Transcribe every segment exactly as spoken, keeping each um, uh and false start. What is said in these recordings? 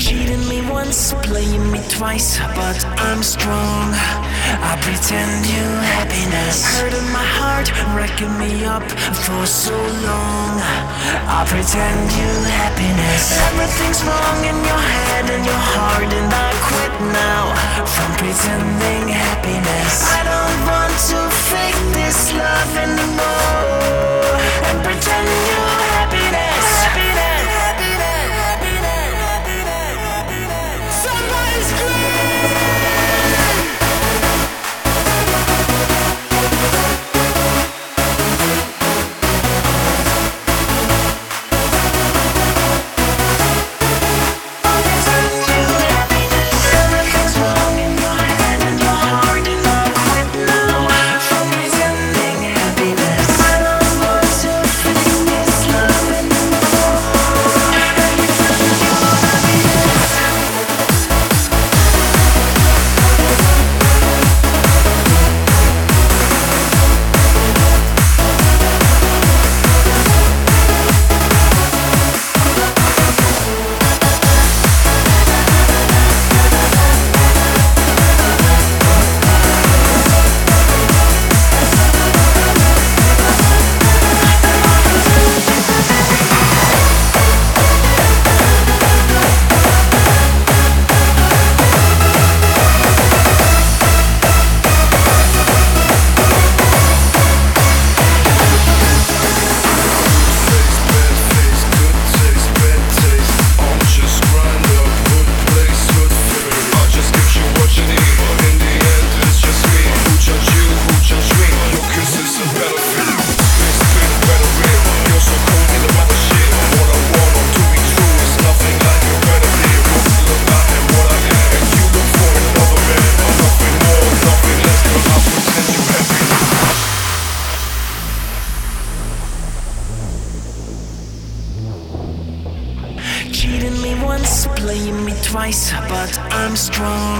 Cheating me once, playing me twice, but I'm strong. I pretend you happiness, hurting my heart, wrecking me up for so long. I pretend you happiness. Everything's wrong in your head and your heart, and I quit now from pretending happiness. I don't want to fake this love anymore and pretend you happiness. Happiness. Somebody scream! Cheating me once, playing me twice, but I'm strong.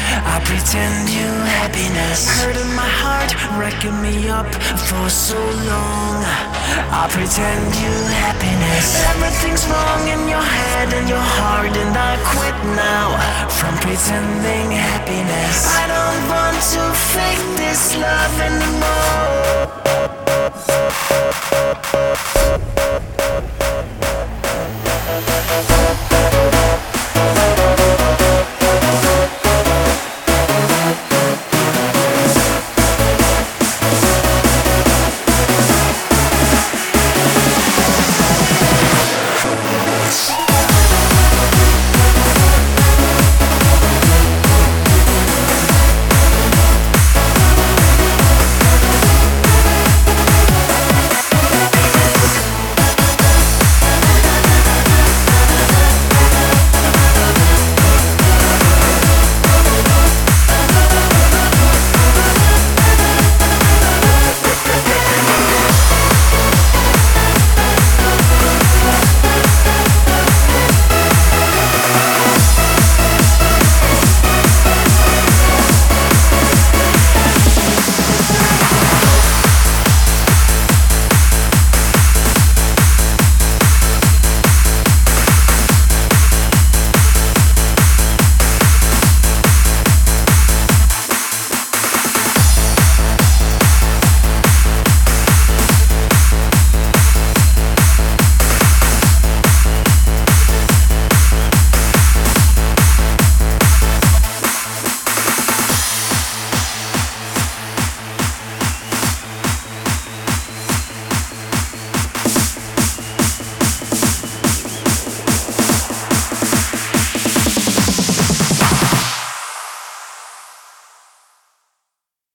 I pretend you happiness, hurting my heart, wrecking me up for so long. I pretend you happiness. Everything's wrong in your head and your heart, and I quit now from pretending happiness. I don't want to fake this love anymore